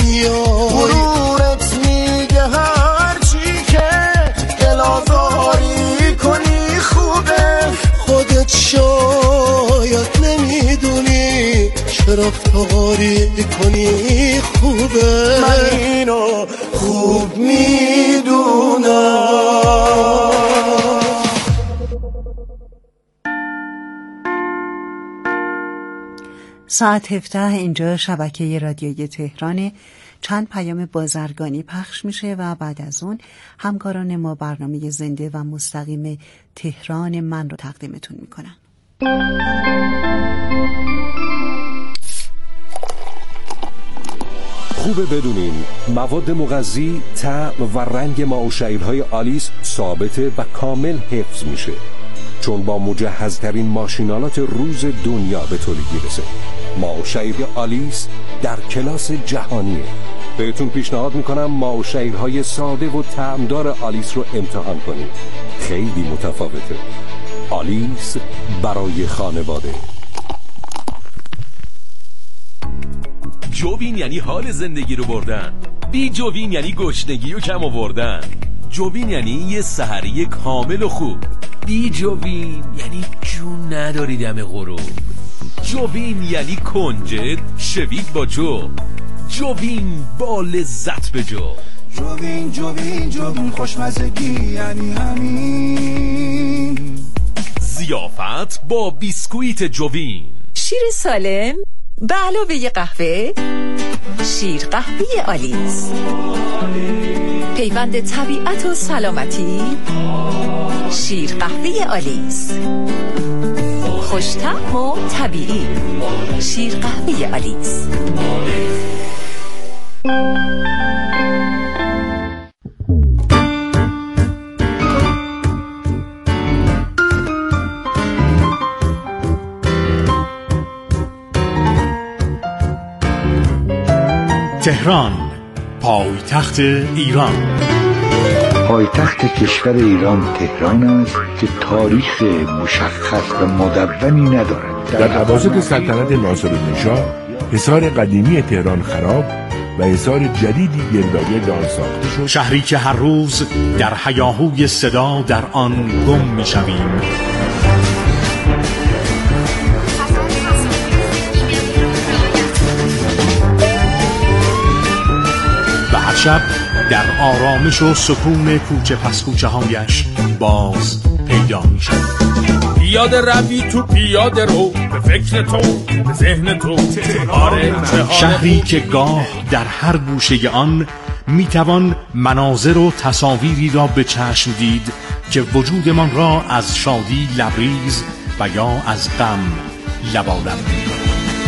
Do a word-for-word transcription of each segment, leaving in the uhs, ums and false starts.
بیا غرورت میگه هر چی که دل آزاری کنی خوبه، خودت شاید نمیدونی چه رفتاری کنی خوبه. من اینو خوب میدونم. ساعت هفده اینجا شبکه رادیویی تهرانه. چند پیام بازرگانی پخش میشه و بعد از اون همکاران ما برنامه زنده و مستقیم تهران من رو تقدیمتون میکنن. خوبه بدونین مواد مغذی، طعم و رنگ ماه‌وشیرهای آلیس ثابته و کامل حفظ میشه، چون با مجهزترین ماشینالات روز دنیا به تولید میرسه. ماه‌وشیر آلیس در کلاس جهانیه. بهتون پیشنهاد میکنم ماه‌وشیرهای ساده و طعمدار آلیس رو امتحان کنید. خیلی متفاوته. آلیس برای خانواده. جووین یعنی حال زندگی رو بردن، بی جووین یعنی گشنگی و کم آوردن. جووین یعنی یه سحری کامل و خوب. بی جووین یعنی جون نداری دم غروب. جووین یعنی کنجد شوید با جو. جووین با لذت به جو. جووین جووین جووین خوشمزگی یعنی همین. ضیافت با بیسکویت جووین. شیر سالم به علاوه قهوه، شیر قهوه آلیس. پیوند طبیعت و سلامتی، شیر قهوه آلیس. خوش‌طعم و طبیعی، شیر قهوه آلیس. تهران، پایتخت ایران. پایتخت کشور ایران تهران است که تاریخ مشخص و مدونی ندارد. در اواسط سلطنت ناصرالدین‌شاه حصار قدیمی تهران خراب و حصار جدیدی گردآگرد آن ساخته شد. شهری که هر روز در هیاهوی صدا در آن گم می‌شویم. شب در آرامش و سکون کوچه پس کوچه هایش باز پیدا می شد. پیاده روی تو پیاده رو، به فکر تو به ذهن تو. آره شهری که گاه در هر گوشه آن می توان مناظر و تصاویری را به چشم دید که وجودمان را از شادی لبریز و یا از غم لبالب می کند.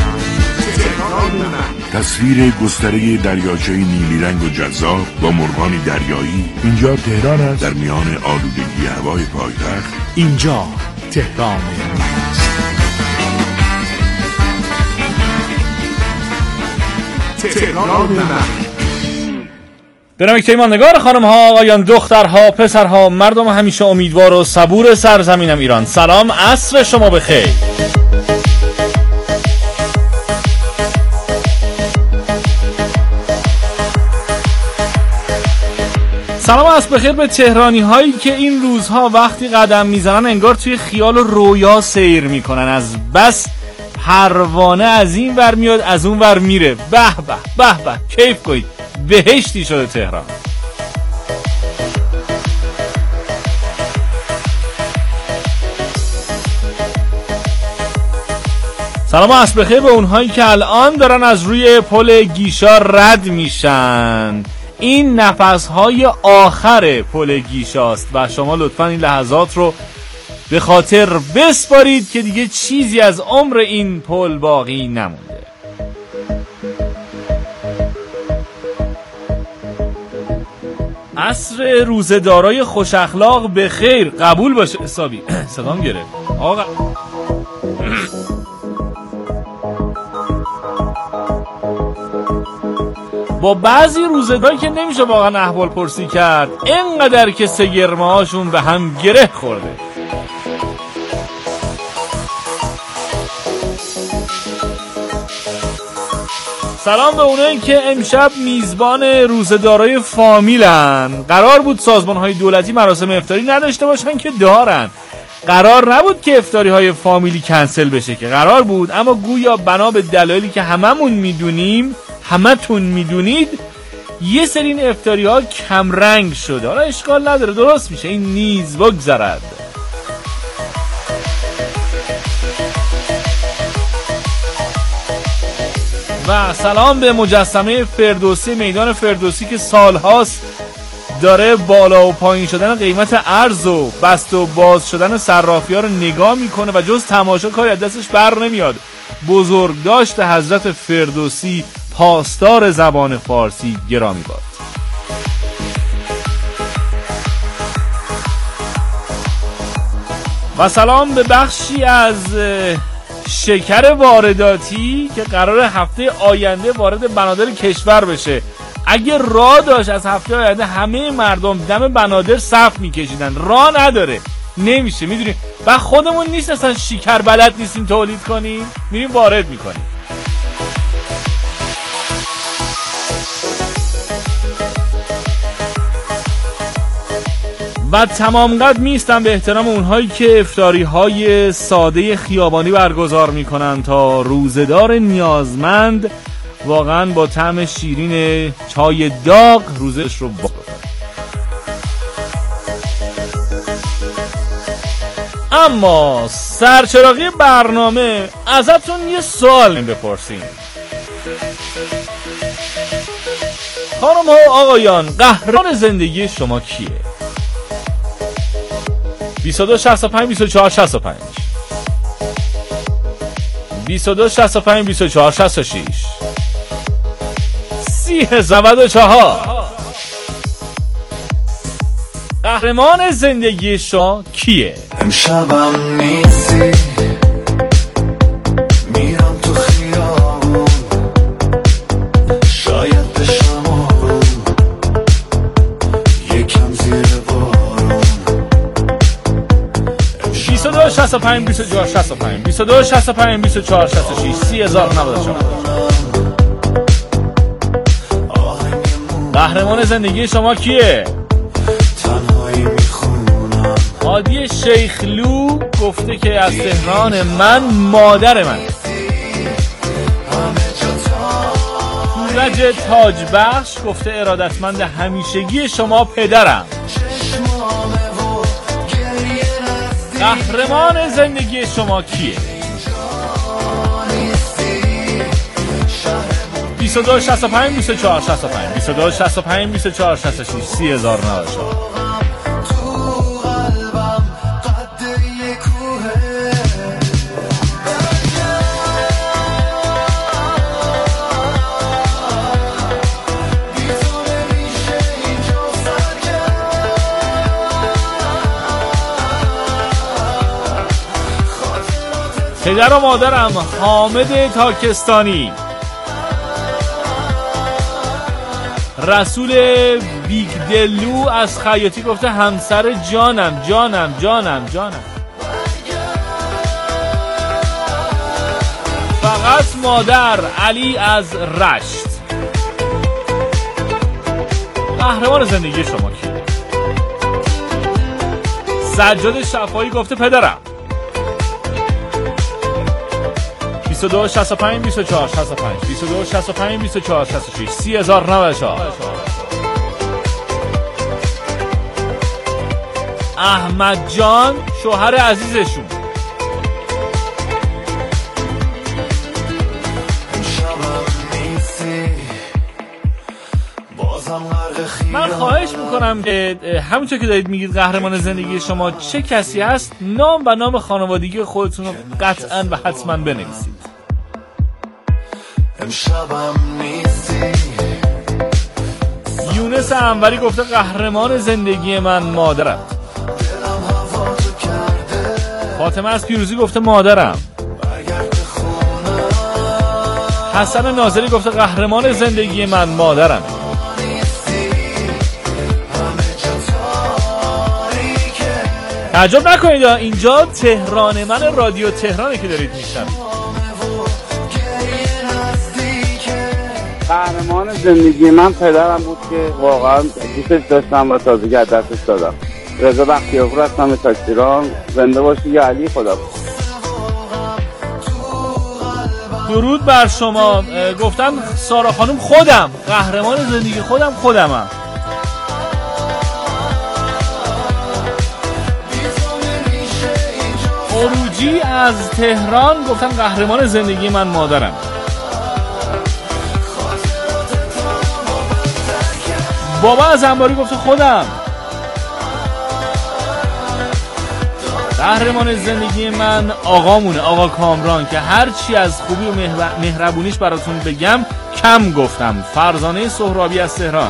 تصویر گستره دریاچه نیلی رنگ و جذاب با مرغان دریایی. اینجا تهران است، در میان آلودگی هوای پایتخت. اینجا تهران است. تهران من. به نام کیماندگار، خانم ها، آقایان، دخترها، پسرها، مردم همیشه امیدوار و صبور سرزمینم ایران، سلام، عصر شما بخیر. سلام عصر بخیر به تهرانی هایی که این روزها وقتی قدم میزنن انگار توی خیال و رویا سیر میکنن. از بس پروانه از این ور میاد از اون ور میره. به به به به، کیف کنید، بهشتی شده تهران. سلام عصر بخیر به اونهایی که الان دارن از روی پل گیشا رد میشن. این نفسهای آخر پل گیشاست و شما لطفاً این لحظات رو به خاطر بسپارید که دیگه چیزی از عمر این پل باقی نمونده. عصر روزه‌دارای خوش اخلاق به خیر. قبول باشه حسابی. صدام گرفت آقا. با بعضی روزگاری که نمیشه واقعا احوال پرسی کرد، اینقدر که سگرمه هاشون به هم گره خورده. سلام به اونایی که امشب میزبان روزه‌دارای فامیلن. قرار بود سازمان‌های دولتی مراسم افطاری نداشته باشن که دارن. قرار نبود که افطاری‌های فامیلی کنسل بشه که قرار بود، اما گویا بنا به دلایلی که هممون میدونیم، همتون میدونید، یه سری این افطاری‌ها کم رنگ شده. حالا اشکال نداره، درست میشه، این نیز بگذرد. و سلام به مجسمه فردوسی میدان فردوسی که سالهاست داره بالا و پایین شدن قیمت ارز و بست و باز شدن صرافی‌ها رو نگاه میکنه و جز تماشا کاری از دستش بر نمیاد. بزرگداشت حضرت فردوسی، پاسدار زبان فارسی، گرامی باد. و سلام به بخشی از شکر وارداتی که قرار هفته آینده وارد بنادر کشور بشه. اگه راه داشت از هفته آینده همه مردم دم بنادر صف میکشیدن، راه نداره، نمیشه. میدونیم و خودمون نیست اصلا شکر بلد نیستیم تولید کنیم، میریم وارد میکنیم. و تمام قد میستم به احترام اونهایی که افطاری های ساده خیابانی برگزار میکنن تا روزه‌دار نیازمند واقعا با طعم شیرین چای داغ روزش رو با. اما سرچراغی برنامه ازتون یه سوال بپرسیم. خانم ها آقایان، قهرمان زندگی شما کیه؟ بیست و دو شصت و پنج بیست و چهار شصت و پنج بیست و دو شصت و پنج بیست و چهار شصت و شش سی نود و چهار. قهرمان زندگی شما کیه؟ امشبم نیستی، میرم تو خیابون، شاید بشم آروم، یکم زیر بارون. بیست و دو شصت و پنج بیست و چهار شصت و پنج بیست و دو شصت و پنج بیست و چهار شصت و شش سی نود و چهار. قهرمان زندگی شما کیه؟ تنهایی میخونم. هادی شیخلو گفته که از تهران من مادر من. سورج تاجبخش گفته ارادتمند همیشگی شما پدرم. قهرمان زندگی شما کیه؟ بیست و دو شصت و پنج بیست و چهار شصت و پنج بیست و دو شصت و پنج بیست و چهار شصت و شش سی نود و چهار. پدر و مادرم حامد تاکستانی. رسول بیگدلو از خیاطی گفته همسر جانم جانم جانم جانم. فقط مادر علی از رشت. قهرمان زندگی شما کیه؟ سجاد شفایی گفته پدرم. بیست و دو شصت و پنج بیست و چهار شصت و پنج بیست و دو شصت و پنج بیست و چهار شصت و شش سی نود و چهار. احمد جان شوهر عزیزشون. من خواهش میکنم که همونطور که دارید میگید قهرمان زندگی شما چه کسی هست، نام و نام خانوادگی خودتون رو قطعا و حتما بنویسید. یونس انوری گفته قهرمان زندگی من مادرم. فاطمه از پیروزی گفته مادرم. حسن ناظری گفته قهرمان زندگی من مادرم. تعجب نکنید اینجا تهران من، رادیو تهرانه که دارید میشنوید. قهرمان زندگی من پدرم بود که واقعا دوستش داشتم و تازگی از دستش دادم. رضا بختیارپور هستم، تاکسیران. زنده باشی یا علی. خدا درود بر شما. گفتم سارا خانم خودم قهرمان زندگی خودم خودمم. اوروجی از تهران گفتن قهرمان زندگی من مادرم. بابا از انباری گفته خودم. قهرمان زندگی من آقامونه، آقا کامران، که هرچی از خوبی و مهربونیش براتون بگم کم گفتم. فرزانه سهرابی از تهران.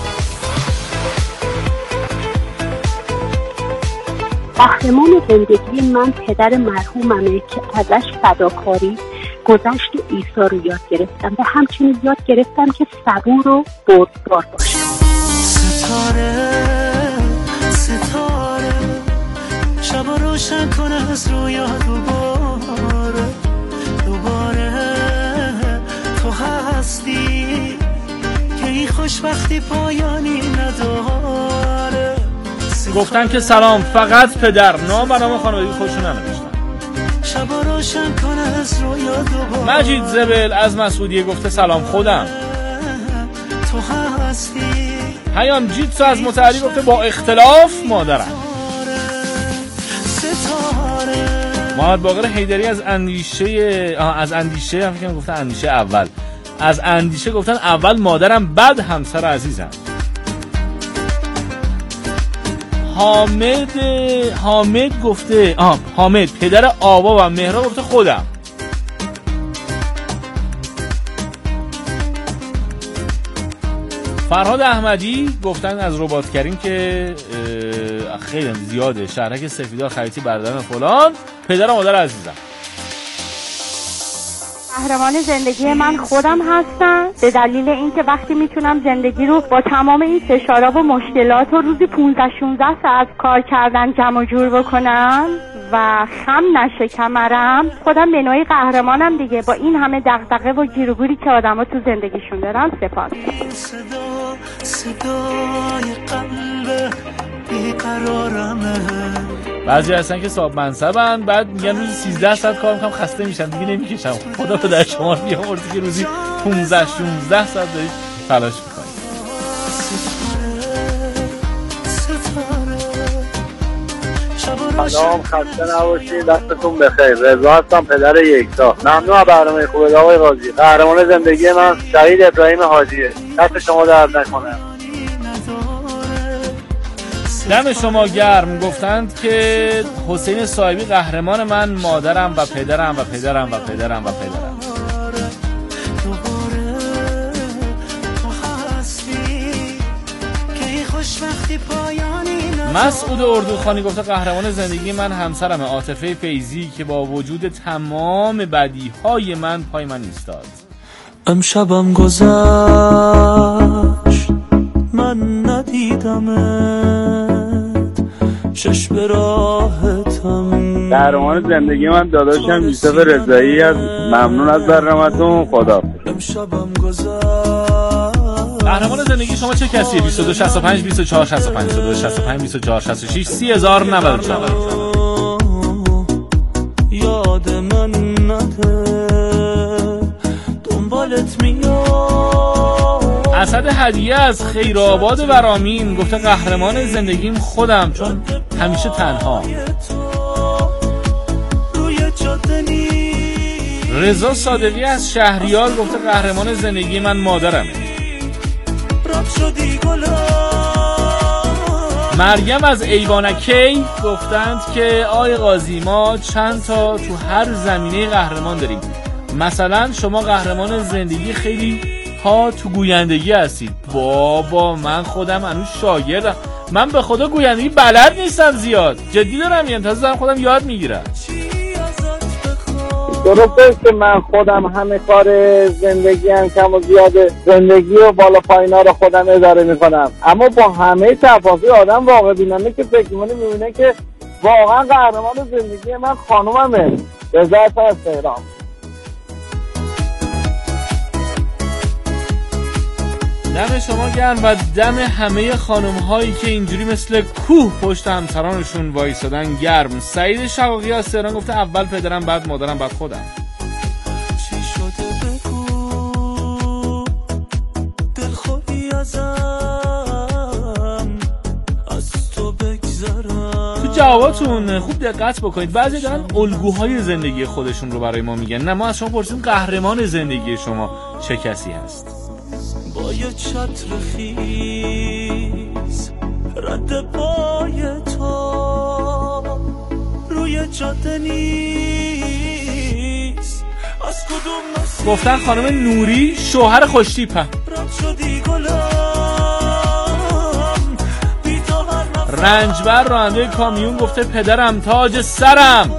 قهرمان زندگی من پدر مرحوممه که ازش فداکاری، گذشت و ایثار رو یاد گرفتم و همچنین یاد گرفتم که صبور و بردبار باشم. ستاره ستاره شب روشن کن از رویا دوباره دوباره تو هستی که این خوشبختی پایانی نداره. گفتن که سلام، فقط پدر. نام و نام خانوادگی خودشون ننوشتن. شب روشن کن از رویا دوباره. مجید زبل از مسعودیه گفته سلام خودم. تو هستی. پیام جیتسو از متحری گفته با اختلاف مادرم. محمد باقر حیدری از اندیشه آه از اندیشه هم فکر گفتن اندیشه اول از اندیشه گفتن اول مادرم بعد همسر عزیزم. حامد حامد گفته آه حامد پدر آوا و مهرا گفته خودم. فرهاد احمدی گفتن از ربات کریم که خیلی زیاده، شهرک سفیدار خریطی بردارم فلان، پدر و مادر عزیزم. قهرمان زندگی من خودم هستم، به دلیل اینکه وقتی میتونم زندگی رو با تمام این فشارها و مشکلات و روزی پانزده شانزده ساعت کار کردن جمع و جور بکنم و خم نشه کمرم، خودم به نوعی قهرمانم دیگه. با این همه دغدغه و گیر و گوری که آدم‌ها تو زندگیشون دارن. سپاس. صدا صدای قلب بیقرارمه. بعضی هستن که صاحب منصبن، بعد میگن روزی سیزده ساعت کار میکنم خسته میشم دیگه نمیکشم. خدا به در شما بیامرزه که روزی پانزده شانزده ساعت دارید تلاش میکنید. سلام، خسته نباشید، دستتون بخیر. رضا هستم، پدر یکتا. ممنون از برنامه خوبه آقای قاضی. قهرمان زندگی من شهید ابراهیم حاجیه. دست شما درد نکنه. دم شما گرم. گفتند که حسین صاحبی قهرمان من مادرم و پدرم و پدرم و پدرم و پدرم. مسعود اردوخانی گفته قهرمان زندگی من همسرم عاطفه فیضی که با وجود تمام بدیهای من پای من ایستاد. امشبم گذشت من ندیدمت، چشم به راحتم. قهرمان زندگی من داداشم یوسف رضایی از. ممنون از برنامه‌تون. خدا. امشبم گذشت. قهرمان زندگی شما چه کسیه؟ بیست و دو شصت و پنج بیست و چهار شصت و پنج بیست و دو شصت و پنج بیست و چهار شصت و شش سی هزار و نود و چهار. یاد من نده دنبالت میاد. اسد هدیه از خیرآباد ورامین گفته قهرمان زندگیم خودم، چون همیشه تنها. رضا صادقی از شهریار گفته قهرمان زندگی من مادرمه. مریم از ایوانکی گفتند که آقای قاضی ما چند تا تو هر زمینه قهرمان داریم. مثلا شما قهرمان زندگی خیلی ها تو گویندگی هستید. بابا من خودم هنوز شاگردم، من به خدا گویندگی بلد نیستم زیاد، جدی دارم میگم، تازه دارم خودم یاد میگیرم. درسته که من خودم همه کار زندگی هم کم و زیاده، زندگی و بالا پایینا رو خودم اداره میکنم، اما با همه تفاصیل آدم واقع بینانه که فکر میکنه میبینه که واقعا قهرمان زندگی من خانوممه. رضا از تهران. دم شما گرم و دم همه خانم هایی که اینجوری مثل کوه پشت همسرانشون وایسادن گرم. سعید شقاقی از تهران گفته اول پدرم بعد مادرم بعد خودم. چی شده بگو دلخوری ازم از تو بگذرم. تو جواباتون خوب دقت بکنید. بعضی دارن الگوهای زندگی خودشون رو برای ما میگن. نه، ما از شما پرسیدیم قهرمان زندگی شما چه کسی هست؟ با یه چتر خیز رد پای تو روی جاده نیست از کدوم مسیر گفتن خانم نوری شوهر خوشتیپم. رد شدی گلم بی تو هر نفر رنجبر راننده کامیون گفته پدرم تاج سرم.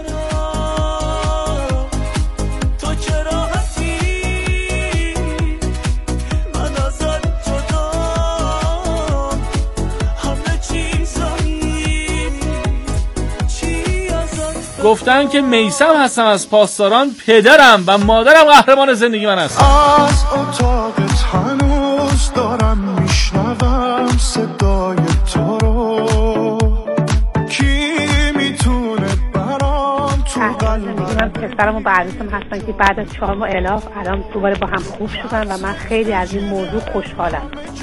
گفتن که میثم هستم از پاسداران، پدرم و مادرم قهرمان زندگی من هستن. از اتاقت هنوز دارم میشنوم صدای تو رو، کی میتونه برام تو قلبم. پسرم و بعدشم هستن که بعد از چهار ماه الاف الان دوباره با هم خوب شدن و من خیلی از این موضوع خوشحالم.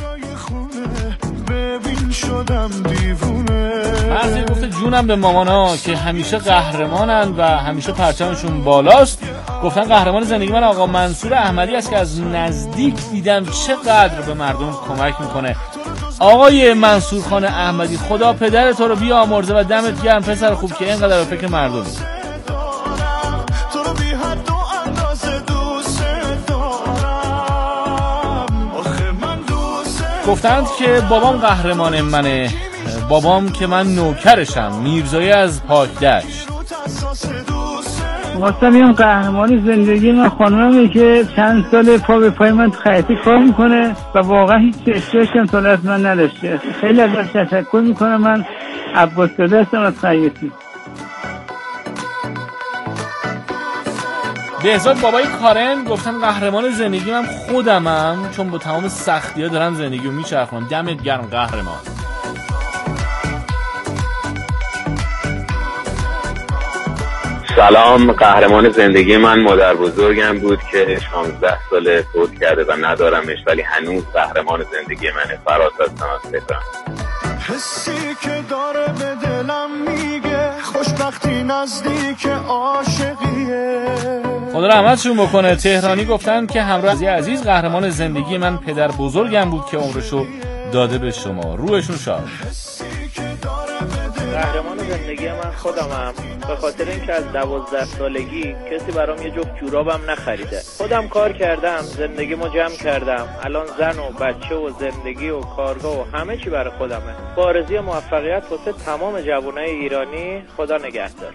ببین شدم دیوونه. بعضی گفته جونم به مامانا که همیشه قهرمانن و همیشه پرچمشون بالاست. گفتن قهرمان زندگی من آقا منصور احمدی است که از نزدیک دیدم چقدر به مردم کمک میکنه. آقای منصور خان احمدی خدا پدر تو رو بیامرزه و دمت گرم پسر خوب که اینقدر به فکر مردمی. گفتند که بابام قهرمان منه، بابام که من نوکرشم. میرزایی از پاکدشت. واسه میام قهرمانی زندگی من خانممه که چند سال پا به پای من خیاطی کار میکنه و واقعا هیچ اشتراکی سال از من نداشته. خیلی ازش تشکر میکنم. من عباس زاده هستم از خیاطی. بهزاد بابای کارن گفتن قهرمان زندگی من خودمم، چون با تمام سختی‌ها دارم زندگیو میچرخونم. دمت گرم قهرمان. سلام. قهرمان زندگی من مادر بزرگم بود که شانزده ساله فوت کرده و ندارمش، ولی هنوز قهرمان زندگی منه. فراز هستم از تهران. حسی که داره به دلم میگه خوشبختی نزدیک عاشقیه. خدا رحمتشون بکنه. تهرانی گفتن که همراه عزیز قهرمان زندگی من پدر بزرگم بود که عمرشو داده به شما. روحشون شاد. قهرمان زندگی من خودمم، به خاطر اینکه از دوازده سالگی کسی برام یه جفت جورابم نخریده. خودم کار کردم، زندگیمو جمع کردم. الان زن و بچه و زندگی و کارگاه و همه چی برای خودمه. آرزوی موفقیت واسه تمام جوانای ایرانی. خدا نگهدار.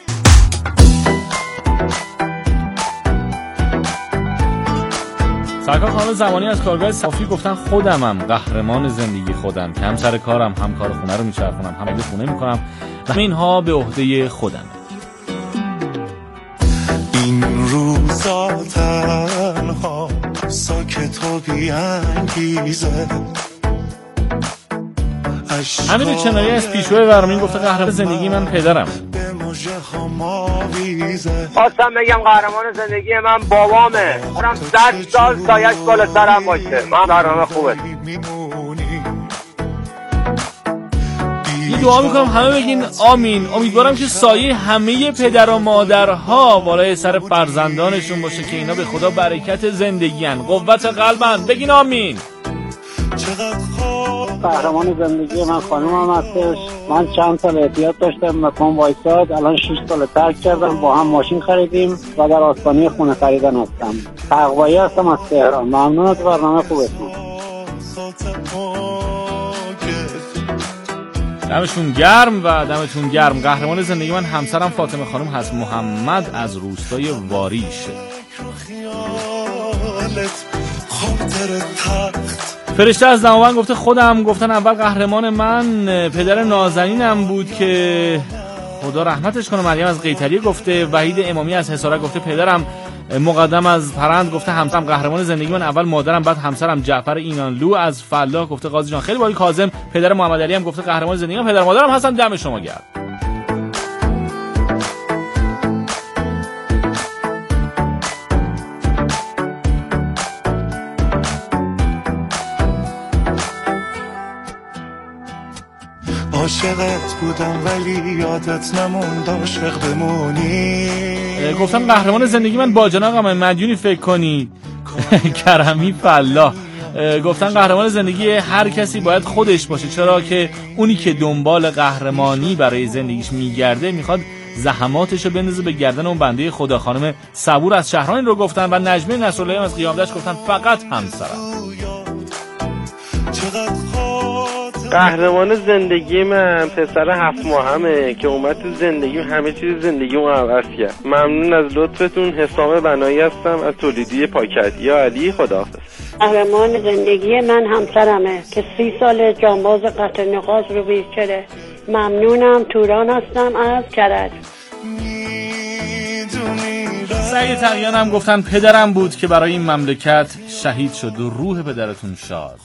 سرکار خانم زمانی از کارگاه صافی گفتن خودمم قهرمان زندگی خودم که هم سر کارم هم کار خونه رو میچرخونم هم خونه میکنم و اینها به عهده خودم. این روزا تنها ساکت و بی‌انگیزه. امیر چنایی از پیشوای ورامین گفته قهرمان زندگی من پدرم. خواستم بگم قهرمان زندگی من بابامه. منم صد سال سایش بالا سرم باشه. من برنامه خوبه. یه دعا میکنم همه بگین آمین. امیدوارم که سایه همه پدر و مادرها بالای سر فرزندانشون باشه که اینا به خدا برکت زندگیان، قوت قلبن. بگین آمین. قهرمان زندگی من خانومم هستش. من چند سال احتیاط داشتم مکان وایساد، الان شش سال ترک کردم، با هم ماشین خریدیم و در آستانه خونه خریدن هستم. تقوایی هستم از تهران. ممنون از برنامه خوبتون. دمشون گرم و دمتون گرم. قهرمان زندگی من همسرم فاطمه خانم هست محمد از روستای واریش. فرشته از دماوند گفته خودم. گفتن اول قهرمان من پدر نازنینم بود که خدا رحمتش کنه. مریم از قیطریه گفته. وحید امامی از حصارک گفته پدرم. مقدم از پرند گفته همسرم قهرمان زندگی من، اول مادرم بعد همسرم. جعفر اینانلو از فلاح گفته قاضی جان خیلی باحال. کاظم پدر محمد علی هم گفته قهرمان زندگی من، پدر مادرم هستن. دم شما گرم. عاشقت بودم ولی یادت نموند عاشق بمونی. گفتم قهرمان زندگی من باجان آقا مدیونی فکر کنی. کرمی فلاح گفتن قهرمان زندگی هر کسی باید خودش باشه، چرا که اونی که دنبال قهرمانی برای زندگیش میگرده میخواد زحماتشو بندازه به گردن اون بنده خدا. خانم صبور از شهران رو گفتن و نجمه نصراللهی از قیامدشت گفتن فقط همسرم. قهرمان زندگی من پسر هفت ماهمه که اومد تو زندگی همه چیز زندگیمو عوض کرد. ممنون از لطفتون. حسام بنایی هستم از تولیدی پاکت. یا علی خداحافظ. قهرمان زندگی من همسرمه که سی سال جانباز قطع نقاز رو بیچاره. ممنونم. توران هستم از کرج. سعید تقیان هم گفتن پدرم بود که برای این مملکت شهید شد و روح پدرتون شاد.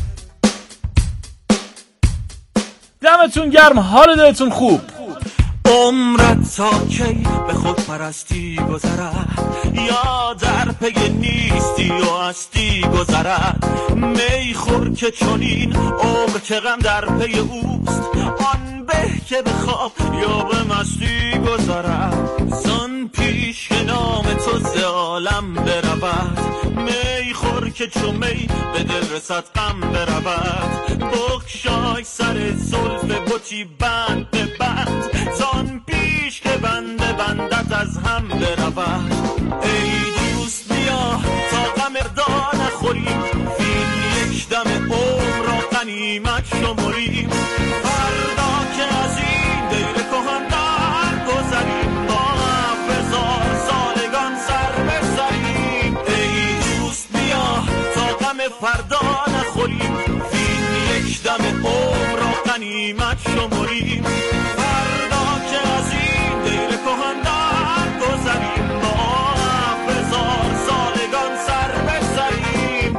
دمتون گرم، حال دلتون خوب. عمرت تا کی به خود پرستی گذرد، یا در پی نیستی و هستی گذرد. می خور که چنین عمر که غم در پی اوست، آن به که به خواب یا به مستی گذرد. زان پیش که نام تو ز عالم برود، می خور که چو می به دل رسد غم برود. بگشای سر زلف بتی بند به بند، زان پیش که بند بندت از هم برود. ای دوست بیا تا غم فردا نخوریم، این یک دم عمر را غنیمت شمریم. فردا که از این دیر کهن در گذریم، با افزار سالگان سر بزنیم. ای دوست بیا تا غم فردا نخوریم، این یک دم عمر را غنیمت شمریم. فردا که از این دیر کهن در گذریم، با افزار سالگان سر بزنیم.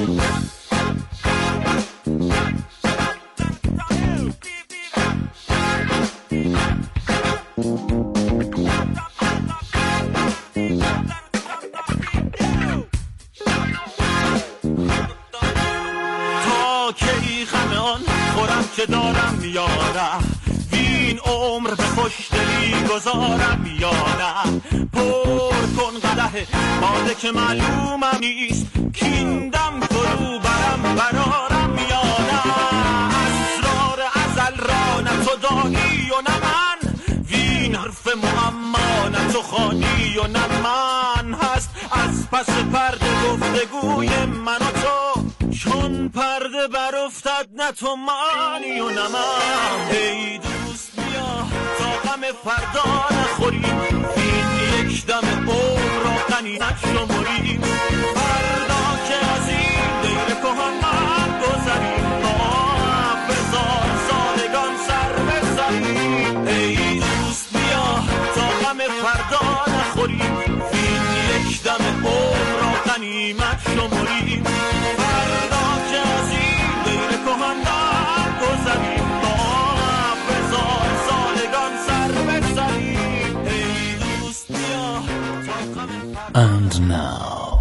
تا کی غم آن خورم که دارم یاره، وین عمر به خوشدلی گذارم یا نه. پر کن قدح باده که معلومم نیست، کیندم فرو برم برارم یا نه. اسرار ازل را نه تو دانی و نه من، وین حرف معما نه تو خوانی و نه من. هست از پس پرده گفتگوی من و تو، چون پرده بر افتد نه تو مانی و نه من. ای دوست بیا تا غم فردا نخوریم، این یک دم عمر را غنیمت شمریم. فردا که از این دیر کهن من گذریم، با افزار سالگان سر بزنیم. ای دوست بیا تا غم فردا نخوریم، این یک دم عمر را غنیمت شمریم. فردا که از این دیر کهن من گذریم، با افزار سالگان سر بزنیم. ای دوست بیا تا غم And now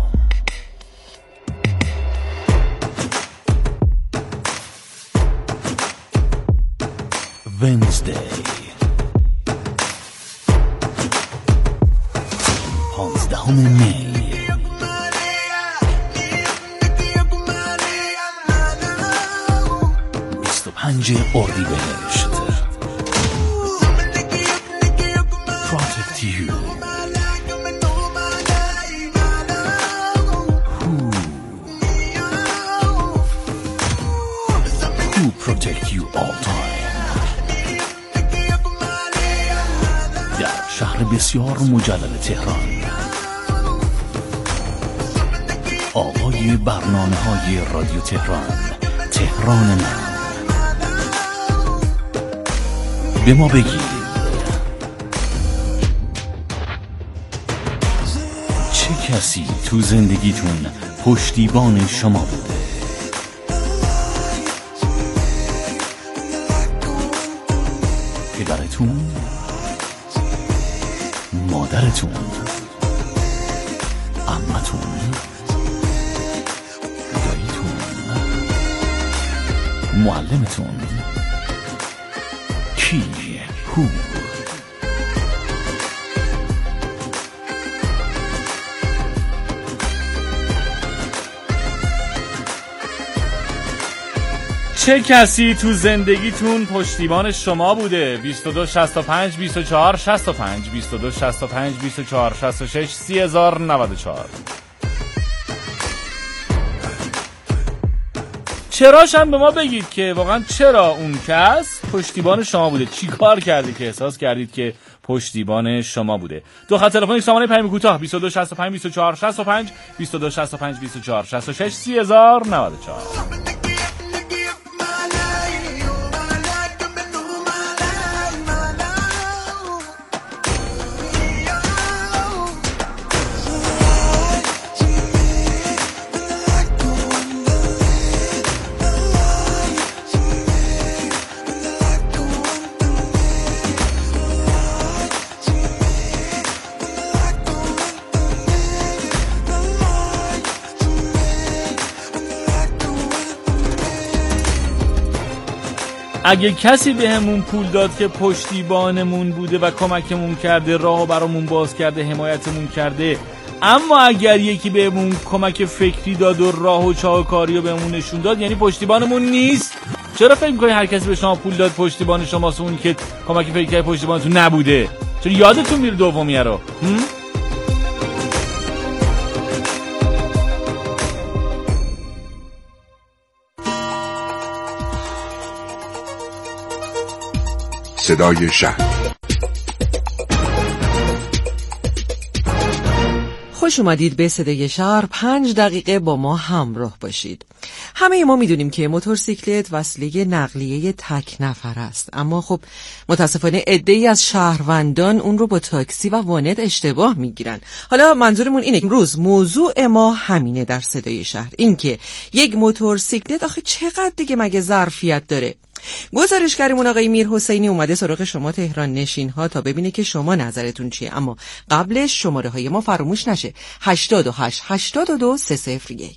Wednesday پانزدهم می بیست و پنج اردیبهشت. Protect you. Who protect you all time. در شهر بسیار مجلل تهران، آقای برنامه های رادیو تهران، تهران من. به ما بگید چه کسی تو زندگیتون پشتیبان شما بوده؟ پدرتون، مادرتون، عمتون، داییتون، معلمتون، کی هو؟ چه کسی تو زندگیتون پشتیبان شما بوده؟ بیست و دو شصت و پنج بیست و چهار شصت و پنج بیست و دو شصت و پنج بیست و چهار شصت و شش سی هزار و نود و چهار. چراش هم به ما بگید که واقعا چرا اون کس پشتیبان شما بوده، چی کار کردی که احساس کردید که پشتیبان شما بوده. دو خط تلفنی سامانه پیام کوتاه بیست و دو شصت و پنج بیست و چهار شصت و پنج بیست و دو شصت و پنج بیست و چهار شصت و شش سی هزار و نود و چهار. اگه کسی بهمون پول داد که پشتیبانمون بوده و کمکمون کرده، راهو برامون باز کرده، حمایتمون کرده، اما اگر یکی بهمون کمک فکری داد و راه و چاهکاری رو بهمون نشون داد، یعنی پشتیبانمون نیست؟ چرا فکر می‌کنی هر کسی به شما پول داد پشتیبان شماست، اون که کمک فکری پشتیبانتون نبوده؟ چرا یادتون میره دومیه رو؟ هم؟ صدای شهر. خوش اومدید به صدای شهر. پنج دقیقه با ما همراه باشید. همه ما میدونیم که موتورسیکلت وسیله نقلیه تک نفر است، اما خب متاسفانه عده‌ای از شهروندان اون رو با تاکسی و وانت اشتباه میگیرن. حالا منظورمون اینه که امروز موضوع ما همینه در صدای شهر، این که یک موتورسیکلت آخه چقدر دیگه مگه ظرفیت داره؟ گزارشگرمون آقای میر حسینی اومده سراغ شما تهران نشین ها تا ببینه که شما نظرتون چیه، اما قبلش شماره های ما فراموش نشه: هشتاد و هشت هشتاد و دو سه صفر یک.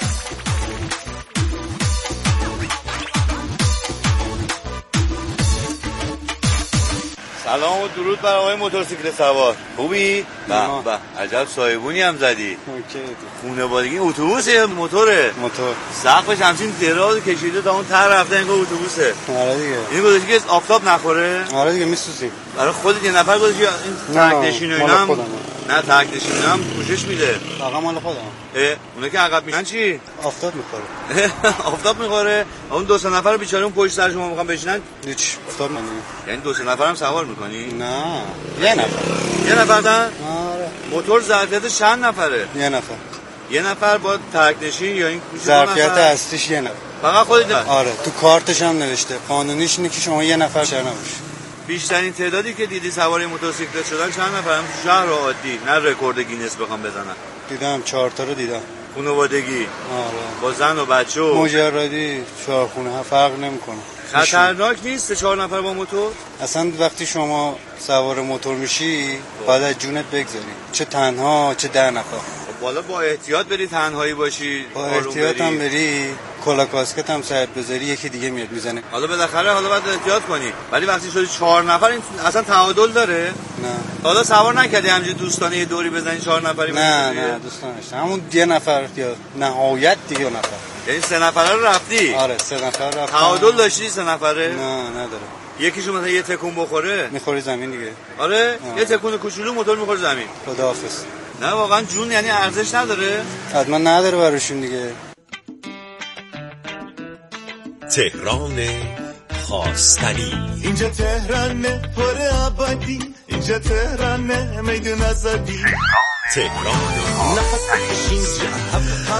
سلام و درود بر آقای موتورسیکلت سوار. خوبی؟ به به، عجب صاحبونی هم زدی. خونوادگی اتوبوسه موتوره؟ موتور. سقفش همچین دراز کشیده تا اون ته رفته انگار اتوبوسه. آره دیگه. این گذاشتی که آفتاب نخوره؟ آره دیگه میسوزیم. برای خودت یه نفر گذاشتی این تک نشین و اینا هم؟ نه تک نشین هم پوشش میده. واقعا مال خودم. اه اونا که عقب میشن چی؟ آفتاب میخوره. آفتاب میخوره. اون دو سه نفر بیچاره اون پشت سر شما میخوان بشینن؟ هیچ آفتاب نمیاد. یعنی دو سه نفرم سوار میکنی؟ نه. یه نفر. یه نفر دن؟ آره. موتور ظرفیتش چند نفره؟ یه نفر. یه نفر با ترک نشین یا این ظرفیت اصلیش یه نفر. فقط خودت؟ آره. تو کارتش هم نوشته. قانونیش اینه که شما یه نفر شهر نباشی. بیشترین تعدادی که دیدی سوار موتورسیکلت شدن چند نفرن تو شهر عادی، نه رکورد گینس بخوام بزنن؟ دیدم چهار تا رو دیدم. خانوادگی. آره. با زن و بچه و مجردی چهار خونه ها فرق نمیکنه. خطرناک نیست چهار نفر با موتور؟ اصلا وقتی شما سوار موتور میشی باید از جونت بگذاری، چه تنها چه ده نفر. بالا با احتیاط بری، تنهایی باشی، با احتیاط هم بری، کلا کاسکت هم سرت بذاری، یکی دیگه میاد میزنه. حالا بالاخره حالا باید احتیاط کنی، ولی وقتی شدی چهار نفر این اصلا تعادل داره؟ نه. حالا سوار نکردی همینجوری دوستانه یه دوری بزنی چهار نفری؟ نه نه دوستانش همون یه نفر یا نهایت دیگه نفر. یعنی سه نفره رو رفتی؟ آره سه نفر رفتم. تعادل داشتی سه نفره؟ نه نداره. یکیشون مثلا یه تکون بخوره میخوری زمین دیگه. آره آه. یه تکون کوچولو موتور میخوره زمین. خداحافظ. نه واقعا جون یعنی ارزش نداره؟ حتما نداره براشون دیگه. تهران خواستنی. اینجا تهران پر آبادی، اینجا تهران میدون آزادی، تهران خواستنی.